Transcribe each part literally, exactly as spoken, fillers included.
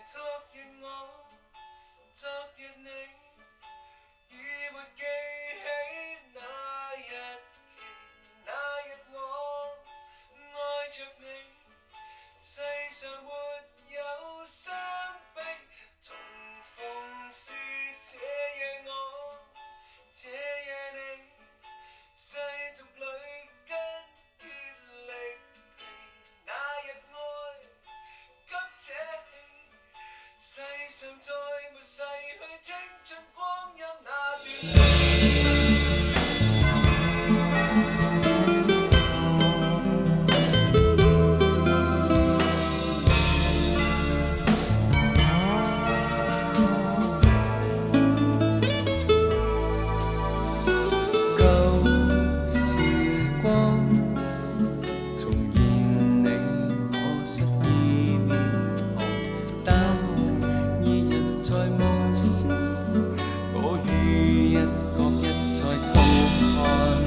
昨日我，昨日你，已沒記起那日期，那日我愛着你，世上沒有傷悲，重逢是這夜我，這夜你，世俗裏筋竭力疲，那日愛急捨棄。世上再沒逝去青春光陰那段舊時光，重現你可失意面龐，但二人在無聲，我與一角一再偷看，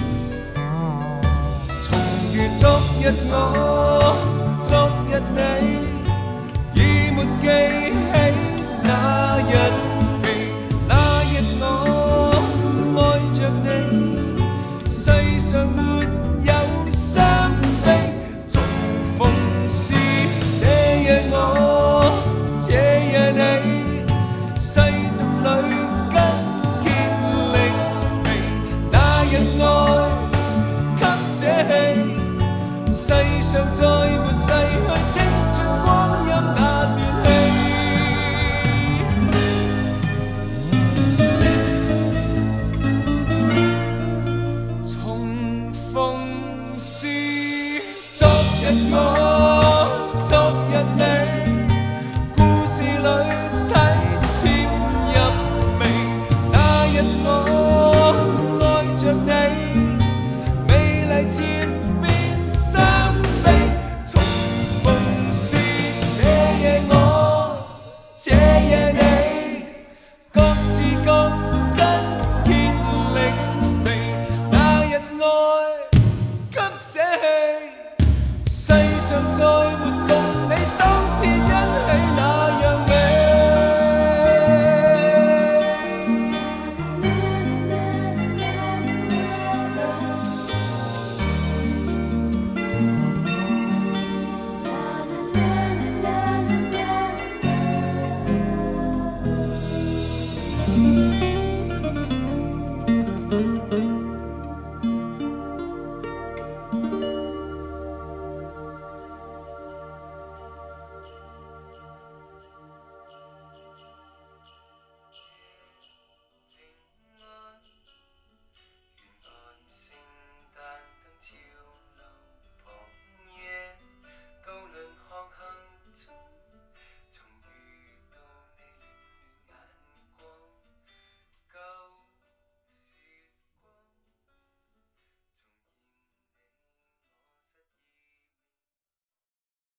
重如昨日我，昨日你，已沒記起那日期，那日我愛着你，世上沒有傷悲，重逢是這夜我，這夜你，世俗裏筋竭力疲，那日愛給捨棄，世上再沒逝去青春光陰那段戲。重逢是昨日我，昨日你，故事裏體貼入微，那日我愛着你，美麗漸變傷悲，重逢是這夜我，這夜你，各自各筋竭力疲，那日愛給捨棄，世上再